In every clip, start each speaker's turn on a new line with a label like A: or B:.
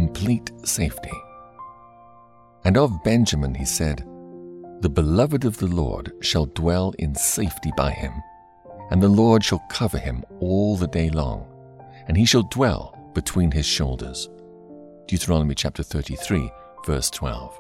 A: complete safety. And of Benjamin he said, "The beloved of the Lord shall dwell in safety by him, and the Lord shall cover him all the day long, and he shall dwell between his shoulders." Deuteronomy chapter 33, verse 12.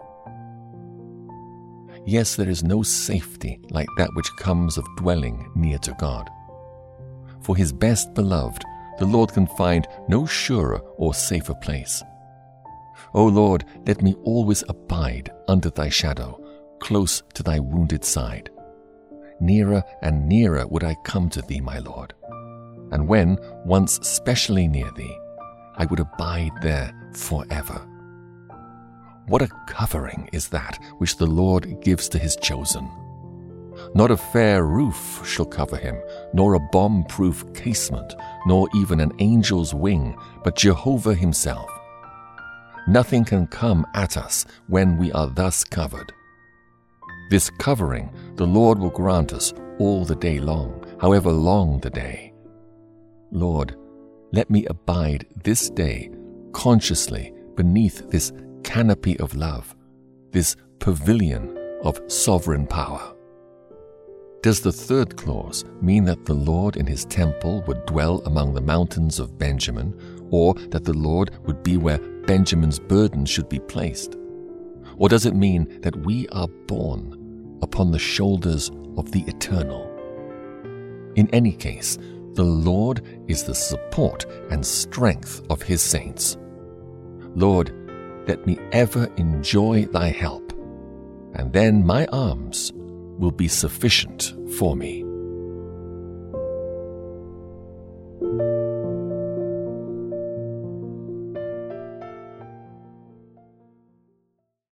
A: Yes, there is no safety like that which comes of dwelling near to God. For his best beloved, the Lord can find no surer or safer place. O Lord, let me always abide under thy shadow, close to thy wounded side. Nearer and nearer would I come to thee, my Lord. And when once specially near thee, I would abide there forever. What a covering is that which the Lord gives to his chosen. Not a fair roof shall cover him, nor a bomb-proof casement, nor even an angel's wing, but Jehovah himself. Nothing can come at us when we are thus covered. This covering the Lord will grant us all the day long, however long the day. Lord, let me abide this day consciously beneath this canopy of love, this pavilion of sovereign power. Does the third clause mean that the Lord in his temple would dwell among the mountains of Benjamin, or that the Lord would be where Benjamin's burden should be placed? Or does it mean that we are borne upon the shoulders of the eternal? In any case, the Lord is the support and strength of his saints. Lord, let me ever enjoy thy help, and then my arms will be sufficient for me.